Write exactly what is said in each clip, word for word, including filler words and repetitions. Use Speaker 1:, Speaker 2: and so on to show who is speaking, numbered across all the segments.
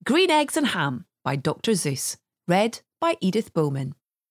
Speaker 1: Green Eggs and Ham by Doctor Seuss. Read by Edith Bowman.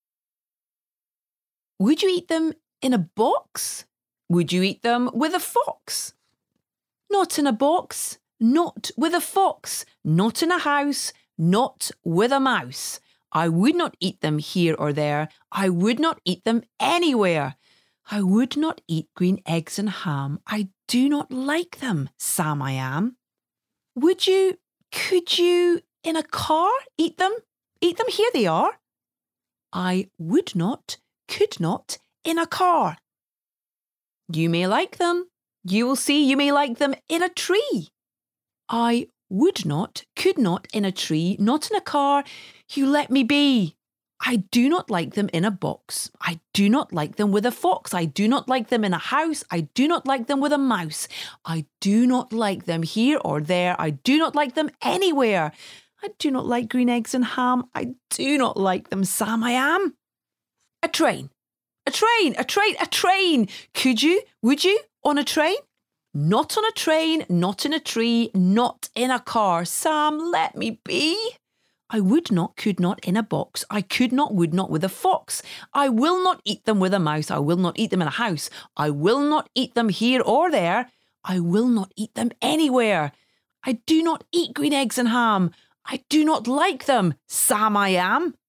Speaker 1: Would you eat them in a box? Would you eat them with a fox? Not in a box, not with a fox, not in a house, not with a mouse. I would not eat them here or there. I would not eat them anywhere. I would not eat green eggs and ham. I do not like them, Sam I am. Would you, could you, in a car, eat them? Eat them, here they are. I would not, could not, in a car. You may like them. You will see you may like them in a tree. I would not, could not, in a tree, not in a car. You let me be. I do not like them in a box. I do not like them with a fox. I do not like them in a house. I do not like them with a mouse. I do not like them here or there. I do not like them anywhere. I do not like green eggs and ham. I do not like them, Sam I am. A train. A train, a train, a train. Could you, would you, on a train? Not on a train, not in a tree, not in a car. Sam, let me be. I would not, could not, in a box. I could not, would not, with a fox. I will not eat them with a mouse. I will not eat them in a house. I will not eat them here or there. I will not eat them anywhere. I do not eat green eggs and ham. I do not like them, Sam I am.